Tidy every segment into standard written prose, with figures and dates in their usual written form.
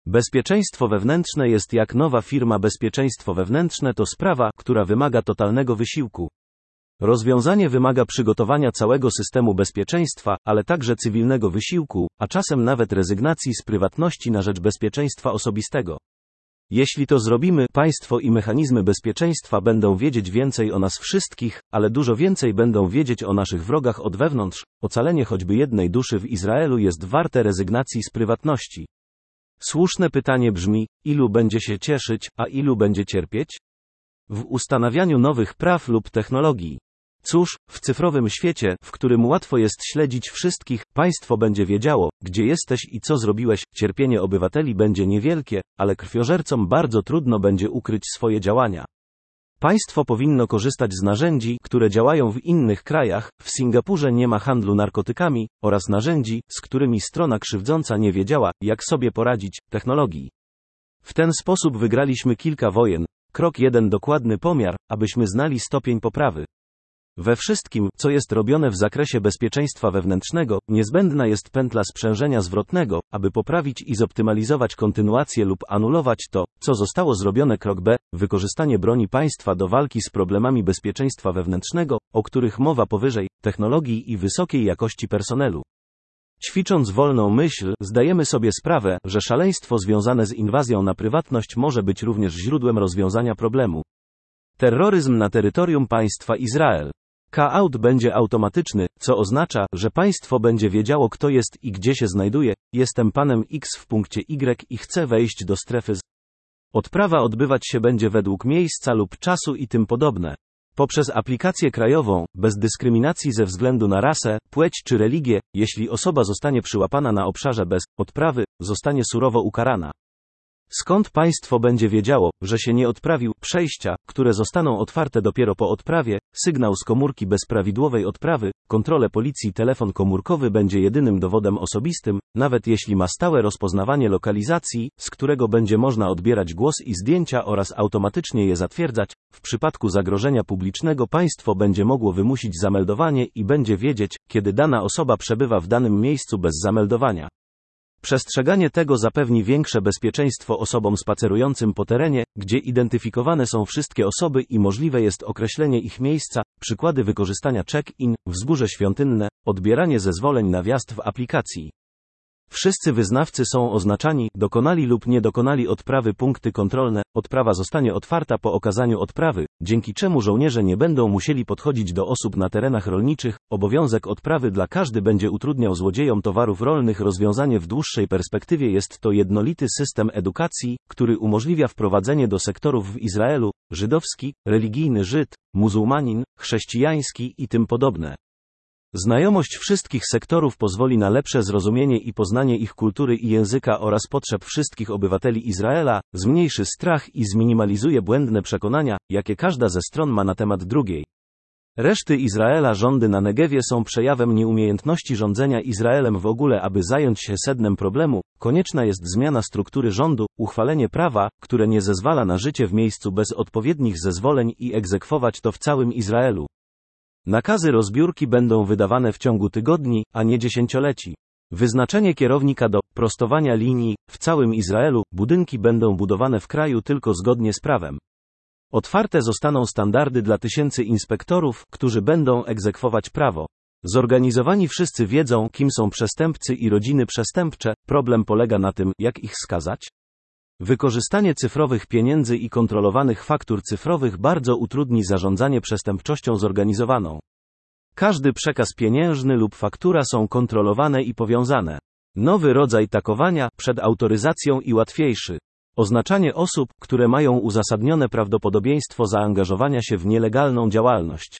Bezpieczeństwo wewnętrzne jest jak nowa firma. Bezpieczeństwo wewnętrzne to sprawa, która wymaga totalnego wysiłku. Rozwiązanie wymaga przygotowania całego systemu bezpieczeństwa, ale także cywilnego wysiłku, a czasem nawet rezygnacji z prywatności na rzecz bezpieczeństwa osobistego. Jeśli to zrobimy, państwo i mechanizmy bezpieczeństwa będą wiedzieć więcej o nas wszystkich, ale dużo więcej będą wiedzieć o naszych wrogach od wewnątrz. Ocalenie choćby jednej duszy w Izraelu jest warte rezygnacji z prywatności. Słuszne pytanie brzmi, ilu będzie się cieszyć, a ilu będzie cierpieć? W ustanawianiu nowych praw lub technologii. Cóż, w cyfrowym świecie, w którym łatwo jest śledzić wszystkich, państwo będzie wiedziało, gdzie jesteś i co zrobiłeś. Cierpienie obywateli będzie niewielkie, ale krwiożercom bardzo trudno będzie ukryć swoje działania. Państwo powinno korzystać z narzędzi, które działają w innych krajach. W Singapurze nie ma handlu narkotykami, oraz narzędzi, z którymi strona krzywdząca nie wiedziała, jak sobie poradzić, technologii. W ten sposób wygraliśmy kilka wojen. Krok 1. Dokładny pomiar, abyśmy znali stopień poprawy. We wszystkim, co jest robione w zakresie bezpieczeństwa wewnętrznego, niezbędna jest pętla sprzężenia zwrotnego, aby poprawić i zoptymalizować kontynuację lub anulować to, co zostało zrobione. Krok B. Wykorzystanie broni państwa do walki z problemami bezpieczeństwa wewnętrznego, o których mowa powyżej, technologii i wysokiej jakości personelu. Ćwicząc wolną myśl, zdajemy sobie sprawę, że szaleństwo związane z inwazją na prywatność może być również źródłem rozwiązania problemu. Terroryzm na terytorium państwa Izrael. K-out będzie automatyczny, co oznacza, że państwo będzie wiedziało, kto jest i gdzie się znajduje. Jestem panem X w punkcie Y i chcę wejść do strefy Z. Odprawa odbywać się będzie według miejsca lub czasu i tym podobne. Poprzez aplikację krajową, bez dyskryminacji ze względu na rasę, płeć czy religię, jeśli osoba zostanie przyłapana na obszarze bez odprawy, zostanie surowo ukarana. Skąd państwo będzie wiedziało, że się nie odprawił? Przejścia, które zostaną otwarte dopiero po odprawie, sygnał z komórki bez prawidłowej odprawy, kontrolę policji. Telefon komórkowy będzie jedynym dowodem osobistym, nawet jeśli ma stałe rozpoznawanie lokalizacji, z którego będzie można odbierać głos i zdjęcia oraz automatycznie je zatwierdzać. W przypadku zagrożenia publicznego państwo będzie mogło wymusić zameldowanie i będzie wiedzieć, kiedy dana osoba przebywa w danym miejscu bez zameldowania. Przestrzeganie tego zapewni większe bezpieczeństwo osobom spacerującym po terenie, gdzie identyfikowane są wszystkie osoby i możliwe jest określenie ich miejsca. Przykłady wykorzystania check-in, wzgórze świątynne, odbieranie zezwoleń na wjazd w aplikacji. Wszyscy wyznawcy są oznaczani, dokonali lub nie dokonali odprawy. Punkty kontrolne. Odprawa zostanie otwarta po okazaniu odprawy, dzięki czemu żołnierze nie będą musieli podchodzić do osób na terenach rolniczych. Obowiązek odprawy dla każdy będzie utrudniał złodziejom towarów rolnych. Rozwiązanie w dłuższej perspektywie jest to jednolity system edukacji, który umożliwia wprowadzenie do sektorów w Izraelu, żydowski, religijny Żyd, muzułmanin, chrześcijański i tym podobne. Znajomość wszystkich sektorów pozwoli na lepsze zrozumienie i poznanie ich kultury i języka oraz potrzeb wszystkich obywateli Izraela, zmniejszy strach i zminimalizuje błędne przekonania, jakie każda ze stron ma na temat drugiej. Reszty Izraela. Rządy na Negewie są przejawem nieumiejętności rządzenia Izraelem w ogóle. Aby zająć się sednem problemu, konieczna jest zmiana struktury rządu, uchwalenie prawa, które nie zezwala na życie w miejscu bez odpowiednich zezwoleń i egzekwować to w całym Izraelu. Nakazy rozbiórki będą wydawane w ciągu tygodni, a nie dziesięcioleci. Wyznaczenie kierownika do prostowania linii. W całym Izraelu budynki będą budowane w kraju tylko zgodnie z prawem. Otwarte zostaną standardy dla tysięcy inspektorów, którzy będą egzekwować prawo. Zorganizowani wszyscy wiedzą, kim są przestępcy i rodziny przestępcze. Problem polega na tym, jak ich skazać. Wykorzystanie cyfrowych pieniędzy i kontrolowanych faktur cyfrowych bardzo utrudni zarządzanie przestępczością zorganizowaną. Każdy przekaz pieniężny lub faktura są kontrolowane i powiązane. Nowy rodzaj takowania, przed autoryzacją i łatwiejszy. Oznaczanie osób, które mają uzasadnione prawdopodobieństwo zaangażowania się w nielegalną działalność.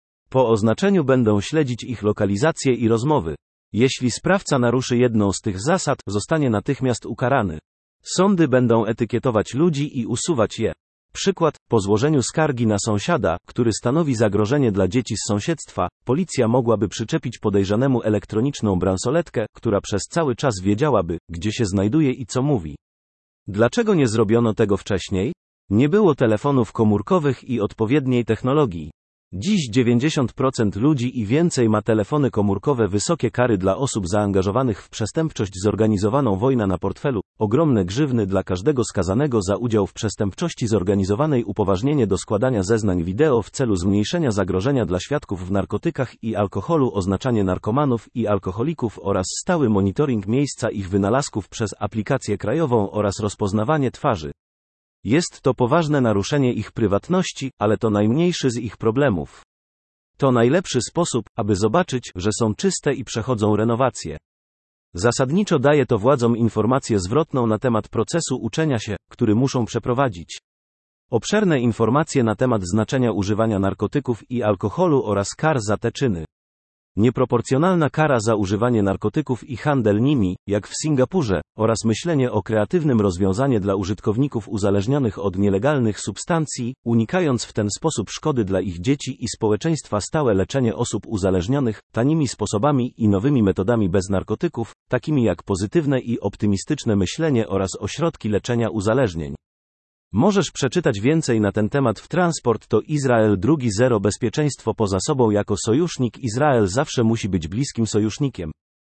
Po oznaczeniu będą śledzić ich lokalizacje i rozmowy. Jeśli sprawca naruszy jedną z tych zasad, zostanie natychmiast ukarany. Sądy będą etykietować ludzi i usuwać je. Przykład, po złożeniu skargi na sąsiada, który stanowi zagrożenie dla dzieci z sąsiedztwa, policja mogłaby przyczepić podejrzanemu elektroniczną bransoletkę, która przez cały czas wiedziałaby, gdzie się znajduje i co mówi. Dlaczego nie zrobiono tego wcześniej? Nie było telefonów komórkowych i odpowiedniej technologii. Dziś 90% ludzi i więcej ma telefony komórkowe, wysokie kary dla osób zaangażowanych w przestępczość zorganizowaną, wojna na portfelu, ogromne grzywny dla każdego skazanego za udział w przestępczości zorganizowanej, upoważnienie do składania zeznań wideo w celu zmniejszenia zagrożenia dla świadków w narkotykach i alkoholu, oznaczanie narkomanów i alkoholików oraz stały monitoring miejsca ich wynalazków przez aplikację krajową oraz rozpoznawanie twarzy. Jest to poważne naruszenie ich prywatności, ale to najmniejszy z ich problemów. To najlepszy sposób, aby zobaczyć, że są czyste i przechodzą renowację. Zasadniczo daje to władzom informację zwrotną na temat procesu uczenia się, który muszą przeprowadzić. Obszerne informacje na temat znaczenia używania narkotyków i alkoholu oraz kar za te czyny. Nieproporcjonalna kara za używanie narkotyków i handel nimi, jak w Singapurze, oraz myślenie o kreatywnym rozwiązaniu dla użytkowników uzależnionych od nielegalnych substancji, unikając w ten sposób szkody dla ich dzieci i społeczeństwa. Stałe leczenie osób uzależnionych, tanimi sposobami i nowymi metodami bez narkotyków, takimi jak pozytywne i optymistyczne myślenie oraz ośrodki leczenia uzależnień. Możesz przeczytać więcej na ten temat w Transport to Izrael 2.0. Bezpieczeństwo poza sobą jako sojusznik. Izrael zawsze musi być bliskim sojusznikiem.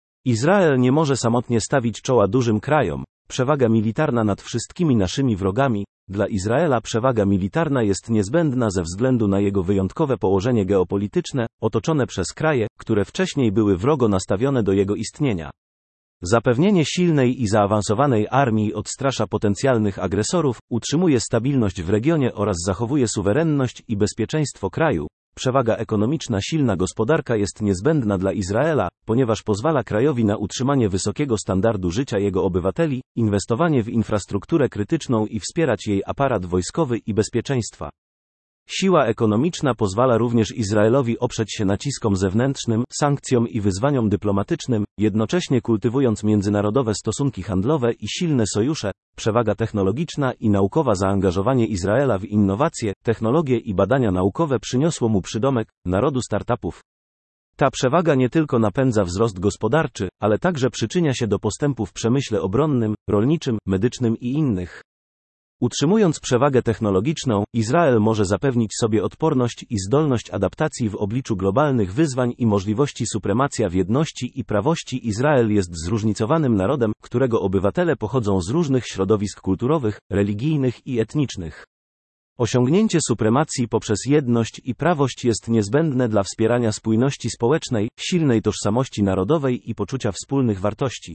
Izrael nie może samotnie stawić czoła dużym krajom. Przewaga militarna nad wszystkimi naszymi wrogami. Dla Izraela przewaga militarna jest niezbędna ze względu na jego wyjątkowe położenie geopolityczne, otoczone przez kraje, które wcześniej były wrogo nastawione do jego istnienia. Zapewnienie silnej i zaawansowanej armii odstrasza potencjalnych agresorów, utrzymuje stabilność w regionie oraz zachowuje suwerenność i bezpieczeństwo kraju. Przewaga ekonomiczna. Silna gospodarka jest niezbędna dla Izraela, ponieważ pozwala krajowi na utrzymanie wysokiego standardu życia jego obywateli, inwestowanie w infrastrukturę krytyczną i wspierać jej aparat wojskowy i bezpieczeństwa. Siła ekonomiczna pozwala również Izraelowi oprzeć się naciskom zewnętrznym, sankcjom i wyzwaniom dyplomatycznym, jednocześnie kultywując międzynarodowe stosunki handlowe i silne sojusze. Przewaga technologiczna i naukowa. Zaangażowanie Izraela w innowacje, technologie i badania naukowe przyniosło mu przydomek narodu startupów. Ta przewaga nie tylko napędza wzrost gospodarczy, ale także przyczynia się do postępu w przemyśle obronnym, rolniczym, medycznym i innych. Utrzymując przewagę technologiczną, Izrael może zapewnić sobie odporność i zdolność adaptacji w obliczu globalnych wyzwań i możliwości. Supremacja w jedności i prawości. Izrael jest zróżnicowanym narodem, którego obywatele pochodzą z różnych środowisk kulturowych, religijnych i etnicznych. Osiągnięcie supremacji poprzez jedność i prawość jest niezbędne dla wspierania spójności społecznej, silnej tożsamości narodowej i poczucia wspólnych wartości.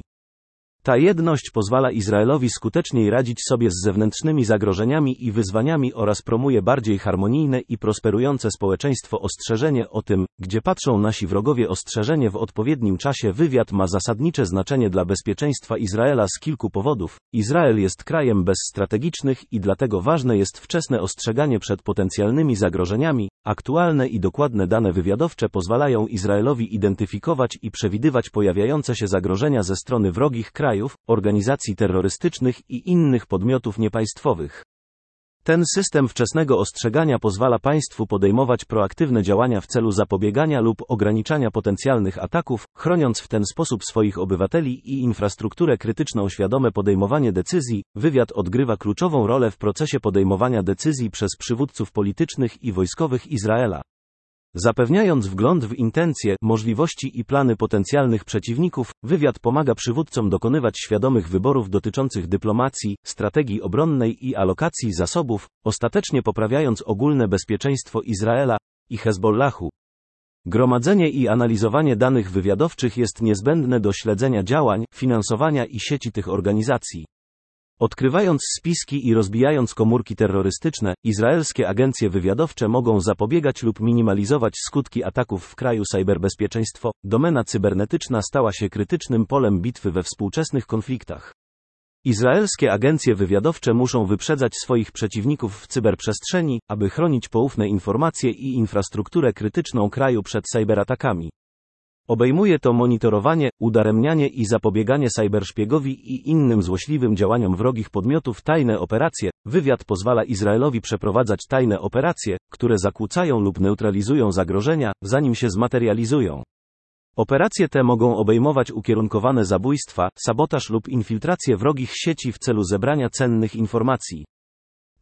Ta jedność pozwala Izraelowi skuteczniej radzić sobie z zewnętrznymi zagrożeniami i wyzwaniami oraz promuje bardziej harmonijne i prosperujące społeczeństwo. Ostrzeżenie o tym, gdzie patrzą nasi wrogowie. Ostrzeżenie w odpowiednim czasie. Wywiad ma zasadnicze znaczenie dla bezpieczeństwa Izraela z kilku powodów. Izrael jest krajem bez strategicznych i dlatego ważne jest wczesne ostrzeganie przed potencjalnymi zagrożeniami. Aktualne i dokładne dane wywiadowcze pozwalają Izraelowi identyfikować i przewidywać pojawiające się zagrożenia ze strony wrogich krajów, organizacji terrorystycznych i innych podmiotów niepaństwowych. Ten system wczesnego ostrzegania pozwala państwu podejmować proaktywne działania w celu zapobiegania lub ograniczania potencjalnych ataków, chroniąc w ten sposób swoich obywateli i infrastrukturę krytyczną. Świadome podejmowanie decyzji. Wywiad odgrywa kluczową rolę w procesie podejmowania decyzji przez przywódców politycznych i wojskowych Izraela. Zapewniając wgląd w intencje, możliwości i plany potencjalnych przeciwników, wywiad pomaga przywódcom dokonywać świadomych wyborów dotyczących dyplomacji, strategii obronnej i alokacji zasobów, ostatecznie poprawiając ogólne bezpieczeństwo Izraela i Hezbollahu. Gromadzenie i analizowanie danych wywiadowczych jest niezbędne do śledzenia działań, finansowania i sieci tych organizacji. Odkrywając spiski i rozbijając komórki terrorystyczne, izraelskie agencje wywiadowcze mogą zapobiegać lub minimalizować skutki ataków w kraju. Cyberbezpieczeństwo. Domena cybernetyczna stała się krytycznym polem bitwy we współczesnych konfliktach. Izraelskie agencje wywiadowcze muszą wyprzedzać swoich przeciwników w cyberprzestrzeni, aby chronić poufne informacje i infrastrukturę krytyczną kraju przed cyberatakami. Obejmuje to monitorowanie, udaremnianie i zapobieganie cyberszpiegowi i innym złośliwym działaniom wrogich podmiotów. Tajne operacje. Wywiad pozwala Izraelowi przeprowadzać tajne operacje, które zakłócają lub neutralizują zagrożenia, zanim się zmaterializują. Operacje te mogą obejmować ukierunkowane zabójstwa, sabotaż lub infiltrację wrogich sieci w celu zebrania cennych informacji.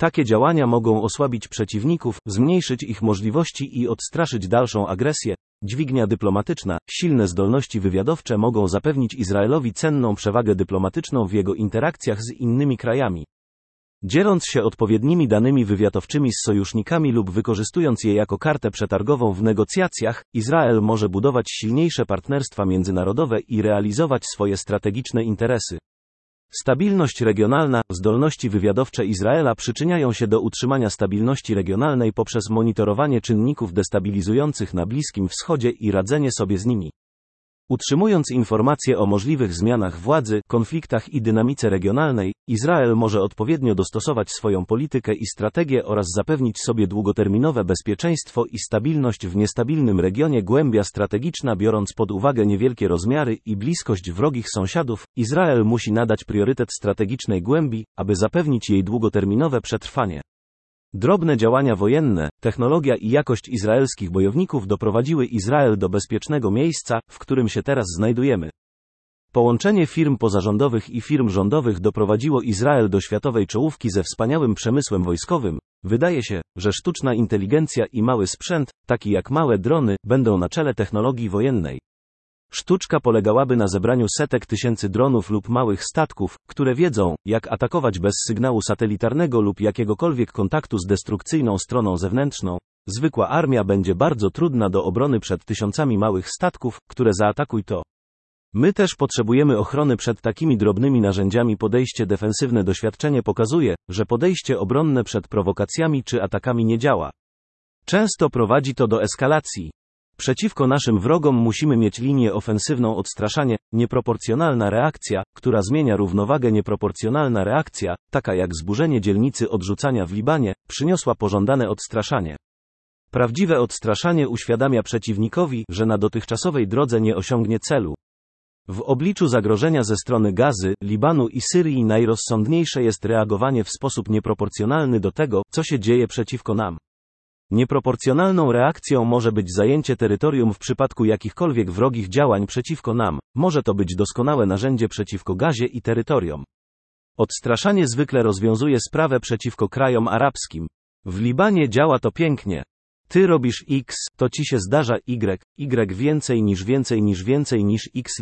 Takie działania mogą osłabić przeciwników, zmniejszyć ich możliwości i odstraszyć dalszą agresję. Dźwignia dyplomatyczna, silne zdolności wywiadowcze mogą zapewnić Izraelowi cenną przewagę dyplomatyczną w jego interakcjach z innymi krajami. Dzieląc się odpowiednimi danymi wywiadowczymi z sojusznikami lub wykorzystując je jako kartę przetargową w negocjacjach, Izrael może budować silniejsze partnerstwa międzynarodowe i realizować swoje strategiczne interesy. Stabilność regionalna, zdolności wywiadowcze Izraela przyczyniają się do utrzymania stabilności regionalnej poprzez monitorowanie czynników destabilizujących na Bliskim Wschodzie i radzenie sobie z nimi. Utrzymując informacje o możliwych zmianach władzy, konfliktach i dynamice regionalnej, Izrael może odpowiednio dostosować swoją politykę i strategię oraz zapewnić sobie długoterminowe bezpieczeństwo i stabilność w niestabilnym regionie. Głębia strategiczna. Biorąc pod uwagę niewielkie rozmiary i bliskość wrogich sąsiadów, Izrael musi nadać priorytet strategicznej głębi, aby zapewnić jej długoterminowe przetrwanie. Drobne działania wojenne, technologia i jakość izraelskich bojowników doprowadziły Izrael do bezpiecznego miejsca, w którym się teraz znajdujemy. Połączenie firm pozarządowych i firm rządowych doprowadziło Izrael do światowej czołówki ze wspaniałym przemysłem wojskowym. Wydaje się, że sztuczna inteligencja i mały sprzęt, taki jak małe drony, będą na czele technologii wojennej. Sztuczka polegałaby na zebraniu setek tysięcy dronów lub małych statków, które wiedzą, jak atakować bez sygnału satelitarnego lub jakiegokolwiek kontaktu z destrukcyjną stroną zewnętrzną. Zwykła armia będzie bardzo trudna do obrony przed tysiącami małych statków, które zaatakuj to. My też potrzebujemy ochrony przed takimi drobnymi narzędziami. Podejście defensywne. Doświadczenie pokazuje, że podejście obronne przed prowokacjami czy atakami nie działa. Często prowadzi to do eskalacji. Przeciwko naszym wrogom musimy mieć linię ofensywną. Odstraszanie, nieproporcjonalna reakcja, która zmienia równowagę. Nieproporcjonalna reakcja, taka jak zburzenie dzielnicy odrzucania w Libanie, przyniosła pożądane odstraszanie. Prawdziwe odstraszanie uświadamia przeciwnikowi, że na dotychczasowej drodze nie osiągnie celu. W obliczu zagrożenia ze strony Gazy, Libanu i Syrii najrozsądniejsze jest reagowanie w sposób nieproporcjonalny do tego, co się dzieje przeciwko nam. Nieproporcjonalną reakcją może być zajęcie terytorium w przypadku jakichkolwiek wrogich działań przeciwko nam. Może to być doskonałe narzędzie przeciwko Gazie i terytorium. Odstraszanie zwykle rozwiązuje sprawę przeciwko krajom arabskim. W Libanie działa to pięknie. Ty robisz X, to ci się zdarza Y więcej niż X.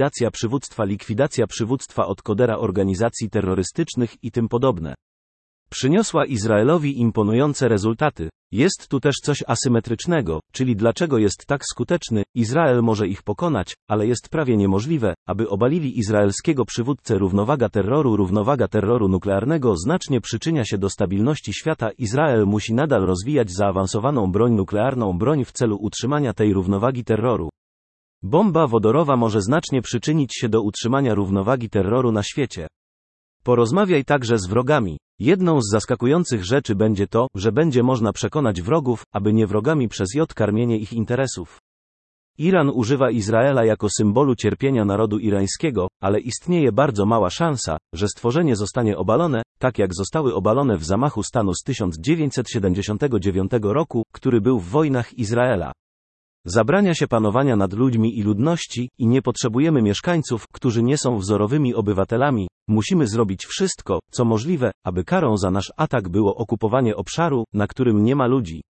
Likwidacja przywództwa od kodera organizacji terrorystycznych i tym podobne. Przyniosła Izraelowi imponujące rezultaty. Jest tu też coś asymetrycznego, czyli dlaczego jest tak skuteczny. Izrael może ich pokonać, ale jest prawie niemożliwe, aby obalili izraelskiego przywódcę. Równowaga terroru nuklearnego znacznie przyczynia się do stabilności świata. Izrael musi nadal rozwijać zaawansowaną broń nuklearną w celu utrzymania tej równowagi terroru. Bomba wodorowa może znacznie przyczynić się do utrzymania równowagi terroru na świecie. Porozmawiaj także z wrogami. Jedną z zaskakujących rzeczy będzie to, że będzie można przekonać wrogów, aby nie wrogami przez karmienie ich interesów. Iran używa Izraela jako symbolu cierpienia narodu irańskiego, ale istnieje bardzo mała szansa, że stworzenie zostanie obalone, tak jak zostały obalone w zamachu stanu z 1979 roku, który był w wojnach Izraela. Zabrania się panowania nad ludźmi i ludności, i nie potrzebujemy mieszkańców, którzy nie są wzorowymi obywatelami. Musimy zrobić wszystko, co możliwe, aby karą za nasz atak było okupowanie obszaru, na którym nie ma ludzi.